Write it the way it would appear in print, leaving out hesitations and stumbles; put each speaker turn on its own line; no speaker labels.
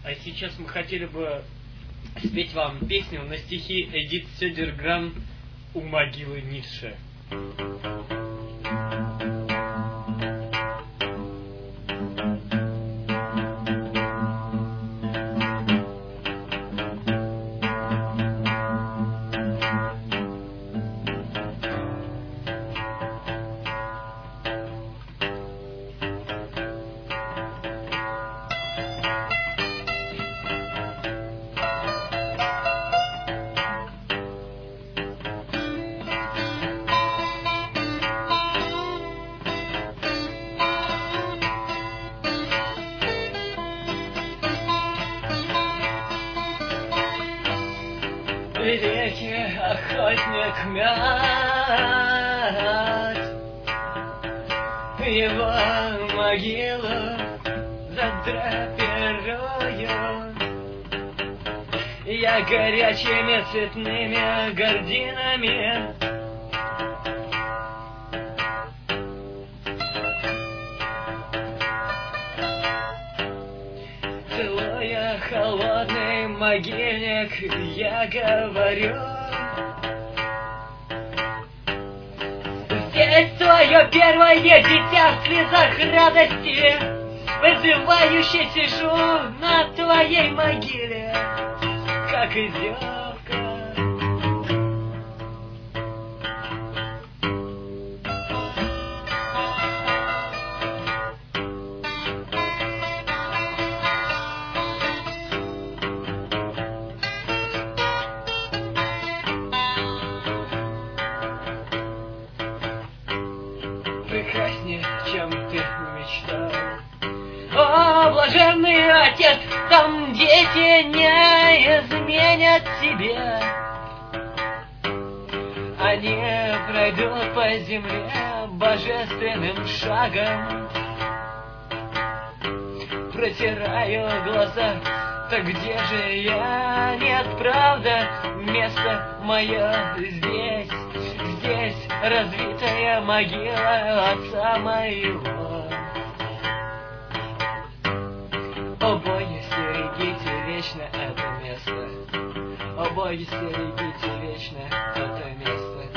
А сейчас мы хотели бы спеть вам песню на стихи Эдит Сёдергран «У могилы Ницше».
Великий охотник Мят, его могилу задрапирую я горячими цветными гординами. Целуя холодный могильник, я говорю: здесь твое первое дитя в слезах радости, вызывающе сижу на твоей могиле, как издевка. Прекраснее, чем ты мечтал. О, блаженный отец, там дети не изменят тебе. Они пройдут по земле божественным шагом. Протираю глаза, так где же я? Нет, правда, место мое здесь. Здесь разбитая могила отца моего. О боги, стерегите вечно это место. О боги, стерегите вечно это место.